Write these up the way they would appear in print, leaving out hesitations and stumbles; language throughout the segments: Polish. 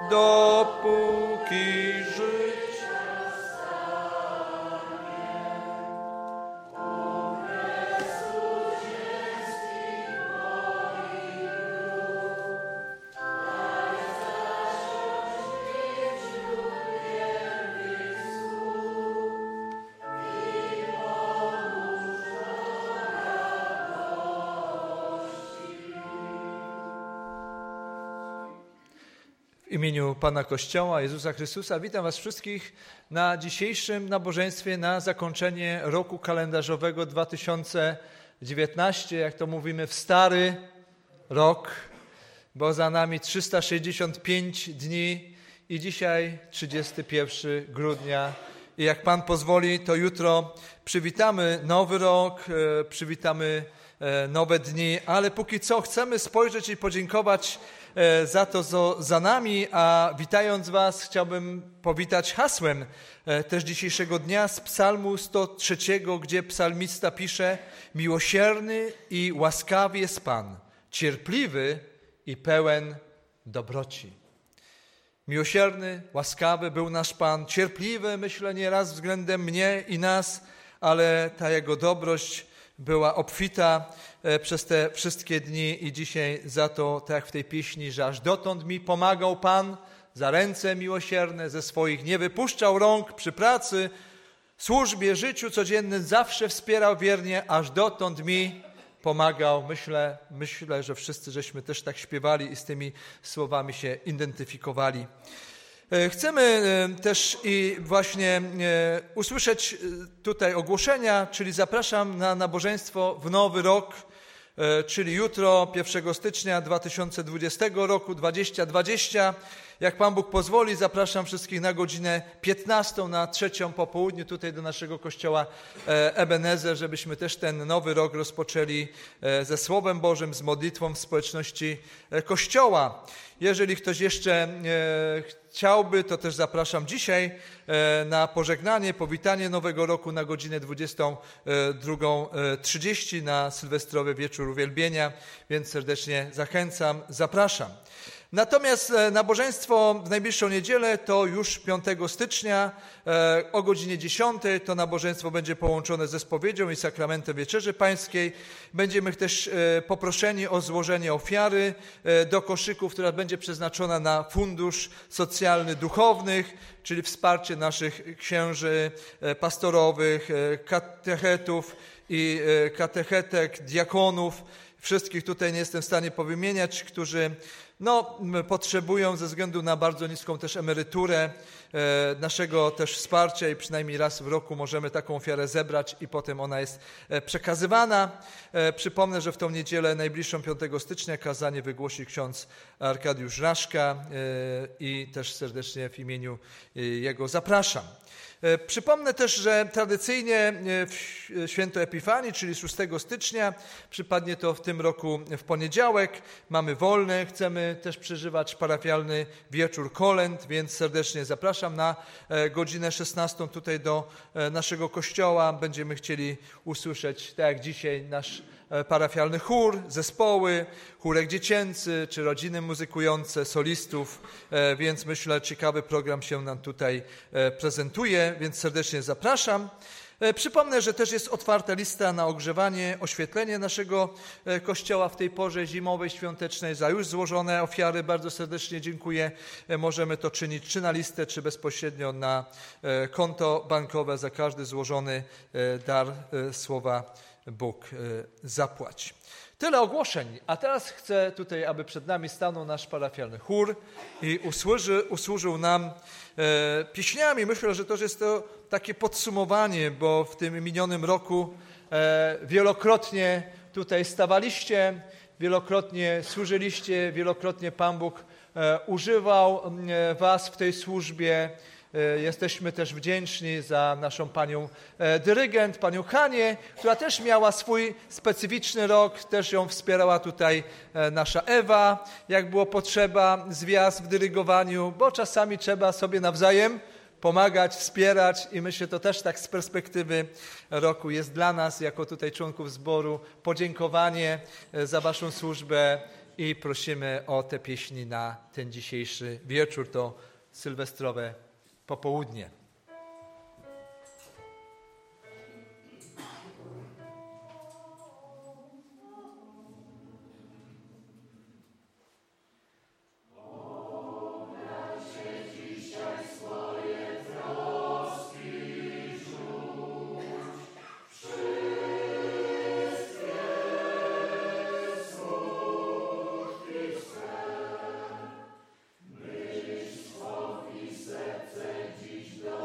dopóki żyć. W imieniu Pana Kościoła, Jezusa Chrystusa, witam Was wszystkich na dzisiejszym nabożeństwie na zakończenie roku kalendarzowego 2019, jak to mówimy, w stary rok, bo za nami 365 dni i dzisiaj 31 grudnia. I jak Pan pozwoli, to jutro przywitamy nowy rok, przywitamy nowe dni, ale póki co chcemy spojrzeć i podziękować za to, co za nami, a witając Was chciałbym powitać hasłem też dzisiejszego dnia z Psalmu 103, gdzie psalmista pisze: miłosierny i łaskawy jest Pan, cierpliwy i pełen dobroci. Miłosierny, łaskawy był nasz Pan, cierpliwy, myślę, nieraz względem mnie i nas, ale ta Jego dobroć była obfita przez te wszystkie dni i dzisiaj za to, tak jak w tej pieśni, że aż dotąd mi pomagał Pan, za ręce miłosierne ze swoich nie wypuszczał rąk przy pracy, służbie, życiu codziennym, zawsze wspierał wiernie, aż dotąd mi pomagał. Myślę, że wszyscy żeśmy też tak śpiewali i z tymi słowami się identyfikowali. Chcemy też i właśnie usłyszeć tutaj ogłoszenia, czyli zapraszam na nabożeństwo w nowy rok, czyli jutro, 1 stycznia 2020 roku, 2020. Jak Pan Bóg pozwoli, zapraszam wszystkich na godzinę 15, na 3 po południu, tutaj do naszego kościoła Ebenezer, żebyśmy też ten nowy rok rozpoczęli ze Słowem Bożym, z modlitwą w społeczności Kościoła. Jeżeli ktoś jeszcze chciałby, to też zapraszam dzisiaj na pożegnanie, powitanie Nowego Roku na godzinę 22:30 na sylwestrowy wieczór uwielbienia, więc serdecznie zachęcam, zapraszam. Natomiast nabożeństwo w najbliższą niedzielę to już 5 stycznia o godzinie 10. To nabożeństwo będzie połączone ze spowiedzią i sakramentem Wieczerzy Pańskiej. Będziemy też poproszeni o złożenie ofiary do koszyków, która będzie przeznaczona na fundusz socjalny duchownych, czyli wsparcie naszych księży pastorowych, katechetów i katechetek, diakonów. Wszystkich tutaj nie jestem w stanie powymieniać, którzy potrzebują ze względu na bardzo niską też emeryturę naszego też wsparcia i przynajmniej raz w roku możemy taką ofiarę zebrać i potem ona jest przekazywana. Przypomnę, że w tą niedzielę najbliższą 5 stycznia kazanie wygłosi ksiądz Arkadiusz Raszka i też serdecznie w imieniu jego zapraszam. Przypomnę też, że tradycyjnie święto Epifanii, czyli 6 stycznia, przypadnie to w tym roku w poniedziałek, mamy wolne, chcemy też przeżywać parafialny wieczór kolęd, więc serdecznie zapraszam na godzinę 16 tutaj do naszego kościoła. Będziemy chcieli usłyszeć, tak jak dzisiaj, nasz parafialny chór, zespoły, chórek dziecięcy czy rodziny muzykujące, solistów, więc myślę, ciekawy program się nam tutaj prezentuje, więc serdecznie zapraszam. Przypomnę, że też jest otwarta lista na ogrzewanie, oświetlenie naszego kościoła w tej porze zimowej, świątecznej. Za już złożone ofiary bardzo serdecznie dziękuję. Możemy to czynić czy na listę, czy bezpośrednio na konto bankowe. Za każdy złożony dar słowa Bóg zapłać. Tyle ogłoszeń, a teraz chcę tutaj, aby przed nami stanął nasz parafialny chór i usłużył nam pieśniami. Myślę, że to jest to takie podsumowanie, bo w tym minionym roku wielokrotnie tutaj stawaliście, wielokrotnie służyliście, wielokrotnie Pan Bóg używał was w tej służbie. Jesteśmy też wdzięczni za naszą panią dyrygent, panią Hanię, która też miała swój specyficzny rok, też ją wspierała tutaj nasza Ewa, jak było potrzeba, zwiast w dyrygowaniu, bo czasami trzeba sobie nawzajem pomagać, wspierać i myślę, to też tak z perspektywy roku jest dla nas, jako tutaj członków zboru, podziękowanie za waszą służbę i prosimy o te pieśni na ten dzisiejszy wieczór, to sylwestrowe popołudnie. Dziś do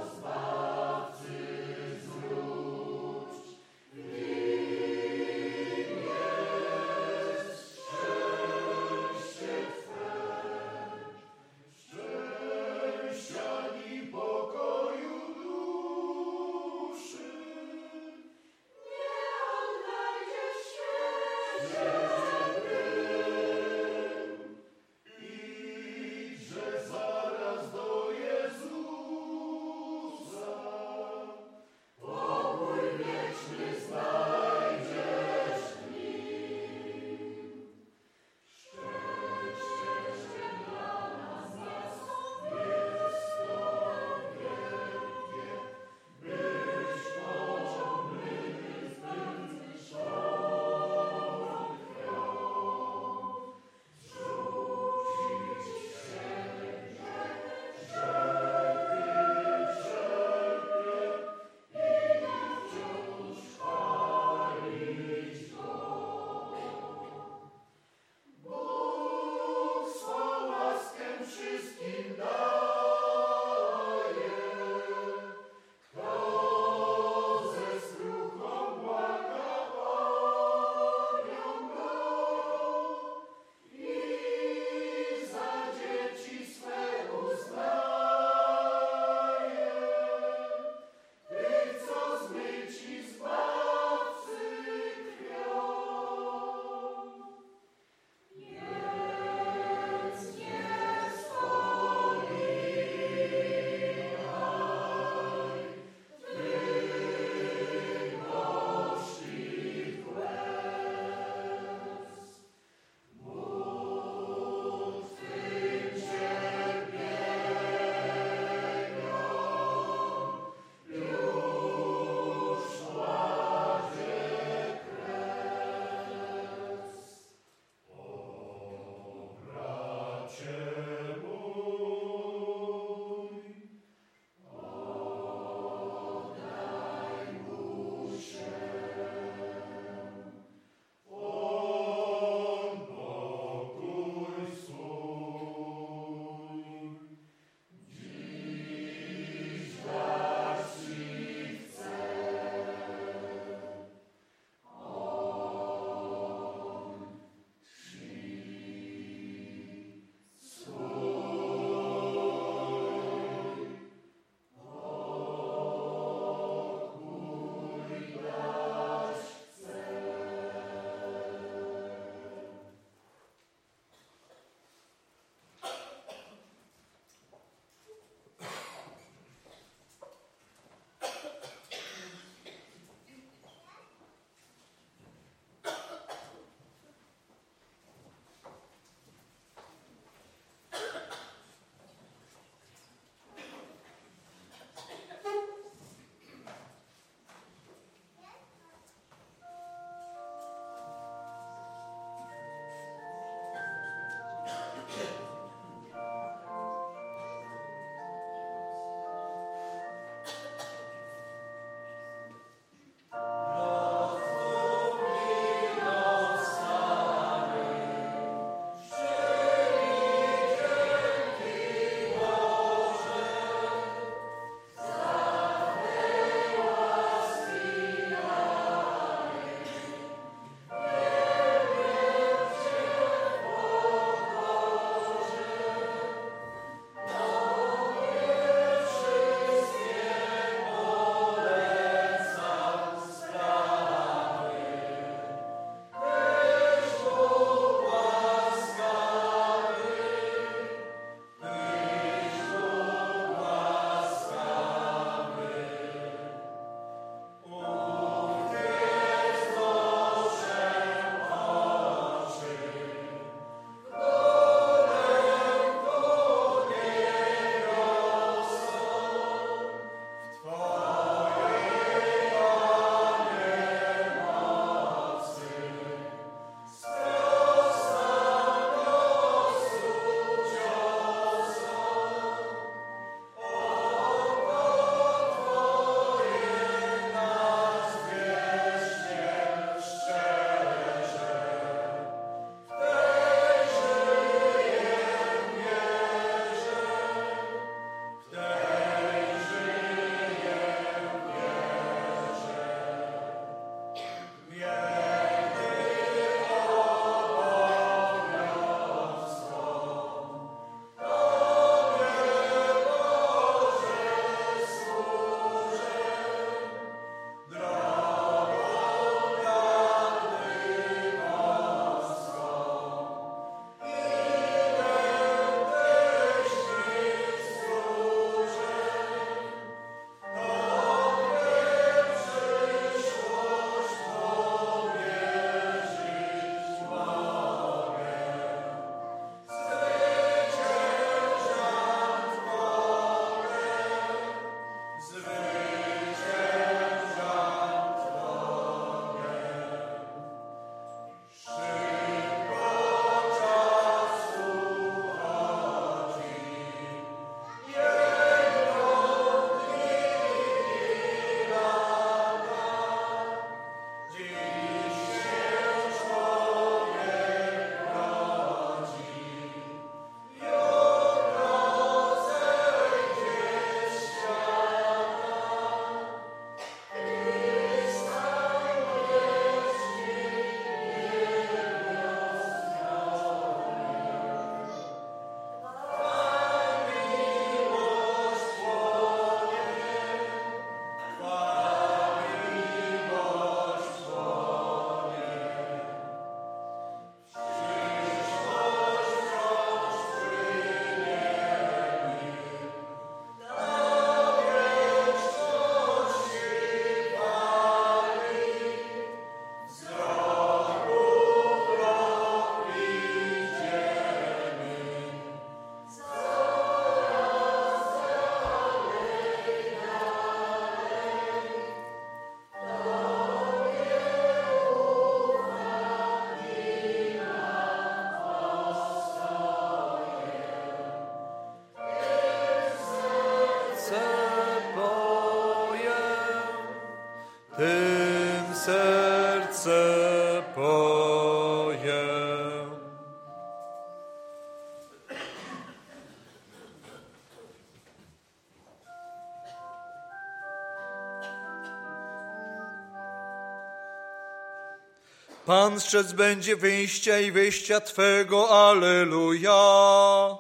Pan strzec będzie wyjścia i wyjścia Twego, alleluja.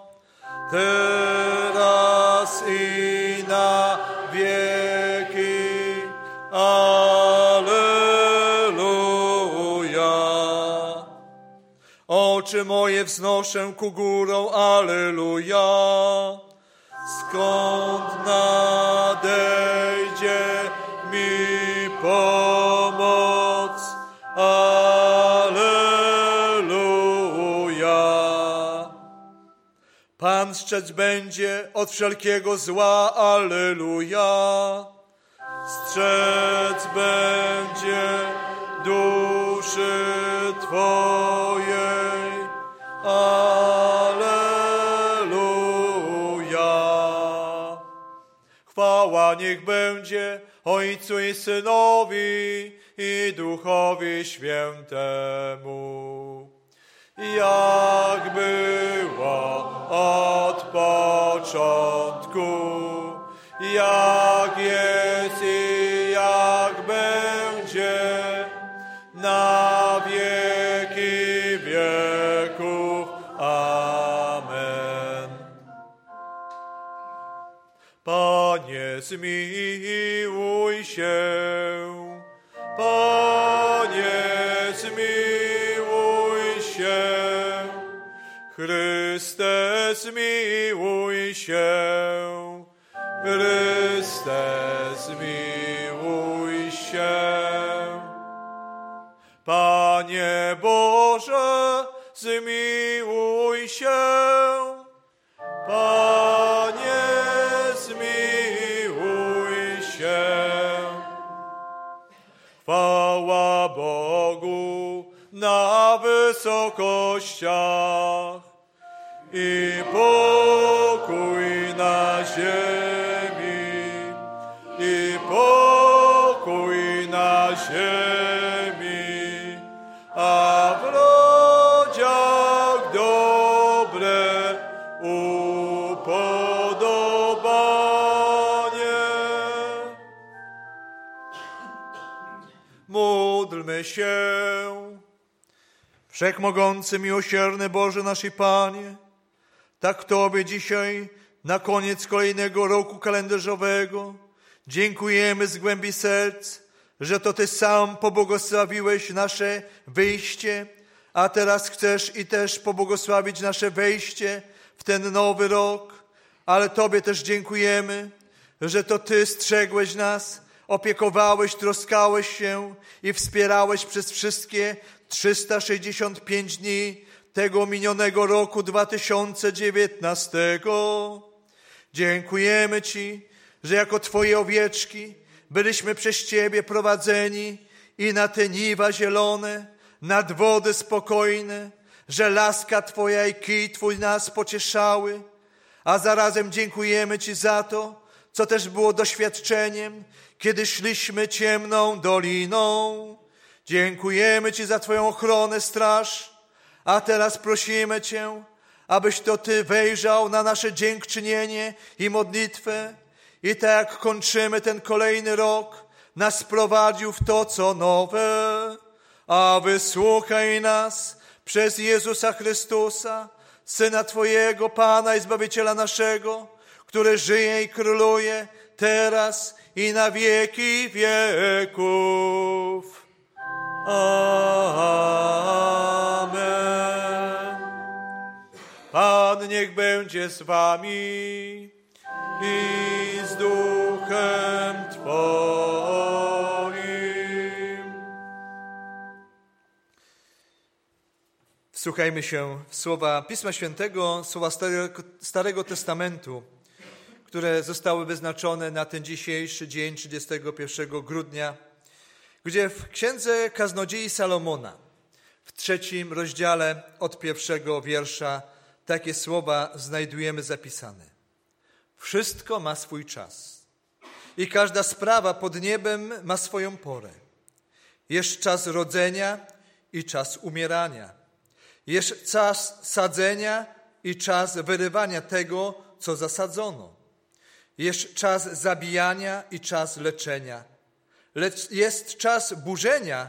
Teraz i na wieki, alleluja. Oczy moje wznoszę ku górom, alleluja. Skąd nadejdzie mi pomoc, alleluja. Pan strzec będzie od wszelkiego zła, alleluja. Strzec będzie duszy Twojej, alleluja. Chwała niech będzie Ojcu i Synowi i Duchowi Świętemu, jak było od początku, jak jest i jak będzie, na wieki wieków. Amen. Panie, zmiłuj się. Panie, zmiłuj się. Chryste, zmiłuj się. Chryste, zmiłuj się. Panie Boże, zmiłuj się. Panie, zmiłuj się. Chwała Bogu na wysokościach i pokój na ziemi, i pokój na ziemi, a w ludziach dobre upodobanie. Módlmy się. Wszechmogący, miłosierny Boże nasz i Panie, tak Tobie dzisiaj, na koniec kolejnego roku kalendarzowego, dziękujemy z głębi serc, że to Ty sam pobłogosławiłeś nasze wyjście, a teraz chcesz i też pobłogosławić nasze wejście w ten nowy rok. Ale Tobie też dziękujemy, że to Ty strzegłeś nas, opiekowałeś, troskałeś się i wspierałeś przez wszystkie 365 dni tego minionego roku 2019. Dziękujemy Ci, że jako Twoje owieczki byliśmy przez Ciebie prowadzeni i na te niwa zielone, nad wody spokojne, że laska Twoja i kij Twój nas pocieszały, a zarazem dziękujemy Ci za to, co też było doświadczeniem, kiedy szliśmy ciemną doliną. Dziękujemy Ci za Twoją ochronę, straż, a teraz prosimy Cię, abyś to Ty wejrzał na nasze dziękczynienie i modlitwę i tak jak kończymy ten kolejny rok, nas prowadził w to, co nowe, a wysłuchaj nas przez Jezusa Chrystusa, Syna Twojego, Pana i Zbawiciela naszego, który żyje i króluje teraz i na wieki wieków. Amen. Pan niech będzie z wami i z duchem Twoim. Wsłuchajmy się w słowa Pisma Świętego, słowa Starego Testamentu, które zostały wyznaczone na ten dzisiejszy dzień, 31 grudnia, gdzie w Księdze Kaznodziei Salomona, w 3 rozdziale od 1 wiersza, takie słowa znajdujemy zapisane. Wszystko ma swój czas i każda sprawa pod niebem ma swoją porę. Jest czas rodzenia i czas umierania. Jest czas sadzenia i czas wyrywania tego, co zasadzono. Jest czas zabijania i czas leczenia. Lecz jest czas burzenia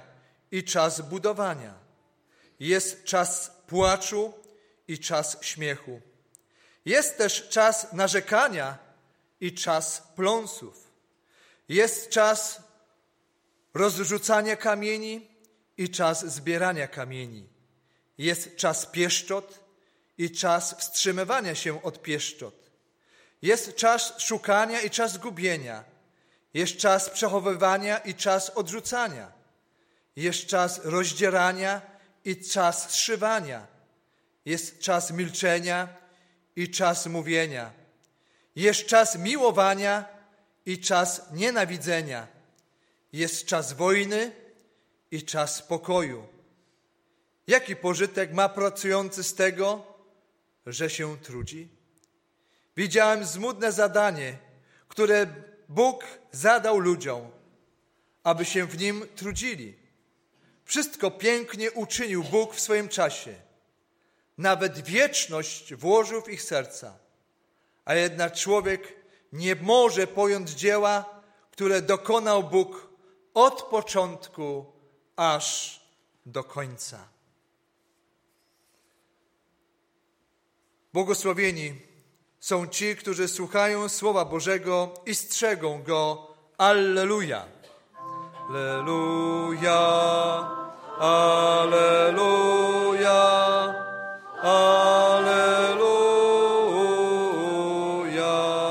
i czas budowania. Jest czas płaczu i czas śmiechu. Jest też czas narzekania i czas pląsów. Jest czas rozrzucania kamieni i czas zbierania kamieni. Jest czas pieszczot i czas wstrzymywania się od pieszczot. Jest czas szukania i czas gubienia. Jest czas przechowywania i czas odrzucania. Jest czas rozdzierania i czas zszywania. Jest czas milczenia i czas mówienia. Jest czas miłowania i czas nienawidzenia. Jest czas wojny i czas pokoju. Jaki pożytek ma pracujący z tego, że się trudzi? Widziałem zmudne zadanie, które Bóg zadał ludziom, aby się w nim trudzili. Wszystko pięknie uczynił Bóg w swoim czasie. Nawet wieczność włożył w ich serca. A jednak człowiek nie może pojąć dzieła, które dokonał Bóg od początku aż do końca. Błogosławieni są ci, którzy słuchają Słowa Bożego i strzegą Go. Alleluja! Alleluja! Alleluja! Alleluja!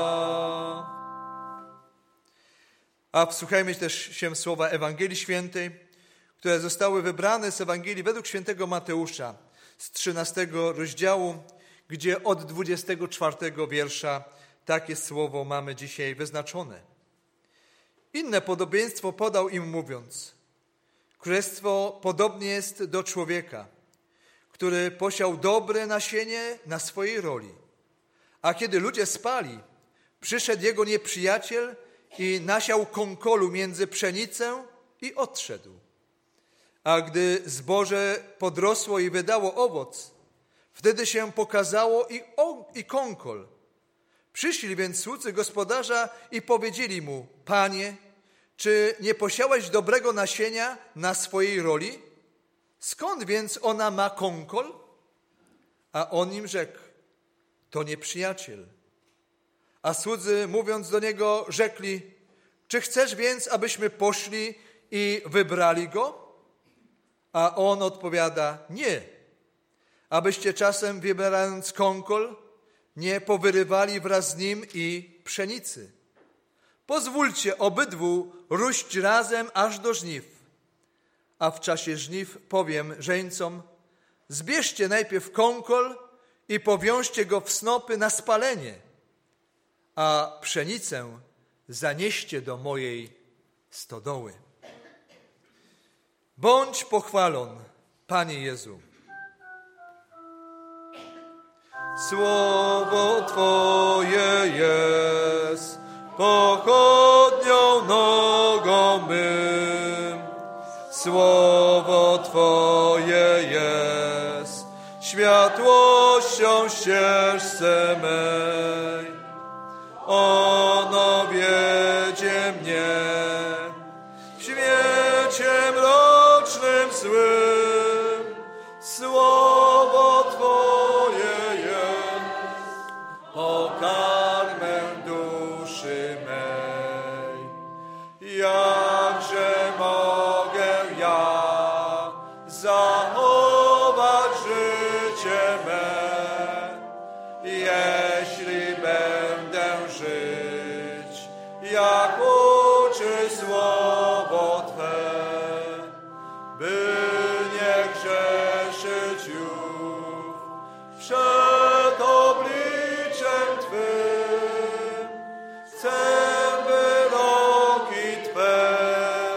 A wsłuchajmy też się słowa Ewangelii Świętej, które zostały wybrane z Ewangelii według świętego Mateusza z 13 rozdziału, gdzie od 24 wiersza takie słowo mamy dzisiaj wyznaczone. Inne podobieństwo podał im mówiąc: Królestwo podobnie jest do człowieka, który posiał dobre nasienie na swojej roli. A kiedy ludzie spali, przyszedł jego nieprzyjaciel i nasiał kąkolu między pszenicę i odszedł. A gdy zboże podrosło i wydało owoc, wtedy się pokazało i kąkol. Przyszli więc słudzy gospodarza i powiedzieli mu: Panie, czy nie posiałeś dobrego nasienia na swojej roli? Skąd więc ona ma kąkol? A on im rzekł: to nieprzyjaciel. A słudzy, mówiąc do niego, rzekli: czy chcesz więc, abyśmy poszli i wybrali go? A on odpowiada: nie. Abyście czasem, wybierając kąkol, nie powyrywali wraz z nim i pszenicy. Pozwólcie obydwu róść razem aż do żniw. A w czasie żniw powiem żeńcom: zbierzcie najpierw kąkol i powiążcie go w snopy na spalenie, a pszenicę zanieście do mojej stodoły. Bądź pochwalon, Panie Jezu. Słowo Twoje jest pochodnią nogą mym. Słowo Twoje jest światłością ścieżce mej. Ono wiedzie mnie w świecie mrocznym złym. Słowo Twoje jest pokarmem duszy mej. Jakże mogę ja zachować życie me, jeśli będę żyć, jak uczy Słowo Twe, by nie grzeszyć już przed obliczem Twym. Chcę wyroki Twe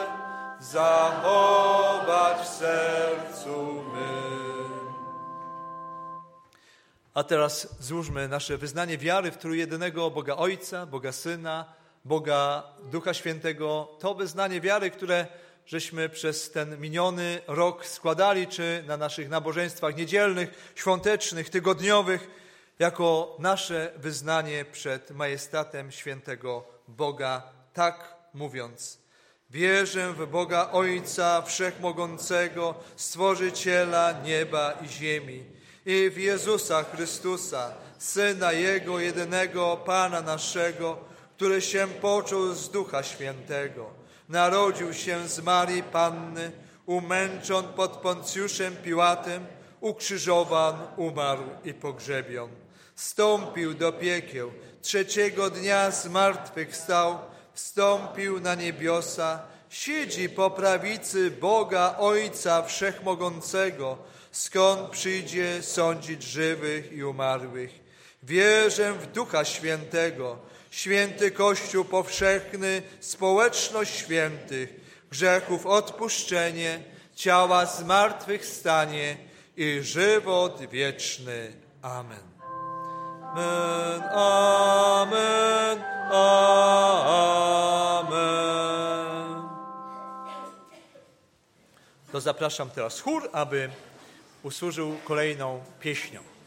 zachować w sercu mym. A teraz złóżmy nasze wyznanie wiary w trójjedynego Boga Ojca, Boga Syna, Boga Ducha Świętego. To wyznanie wiary, które żeśmy przez ten miniony rok składali, czy na naszych nabożeństwach niedzielnych, świątecznych, tygodniowych, jako nasze wyznanie przed majestatem świętego Boga, tak mówiąc: Wierzę w Boga Ojca Wszechmogącego, Stworzyciela nieba i ziemi, i w Jezusa Chrystusa, Syna Jego jedynego, Pana naszego, który się począł z Ducha Świętego, narodził się z Marii Panny, umęczon pod Poncjuszem Piłatem, ukrzyżowan, umarł i pogrzebion. Wstąpił do piekieł, trzeciego dnia zmartwychwstał, wstąpił na niebiosa, siedzi po prawicy Boga Ojca Wszechmogącego, skąd przyjdzie sądzić żywych i umarłych. Wierzę w Ducha Świętego, święty Kościół powszechny, społeczność świętych, grzechów odpuszczenie, ciała zmartwychwstanie i żywot wieczny. Amen. Amen, amen, amen. To zapraszam teraz chór, aby usłużył kolejną pieśnią.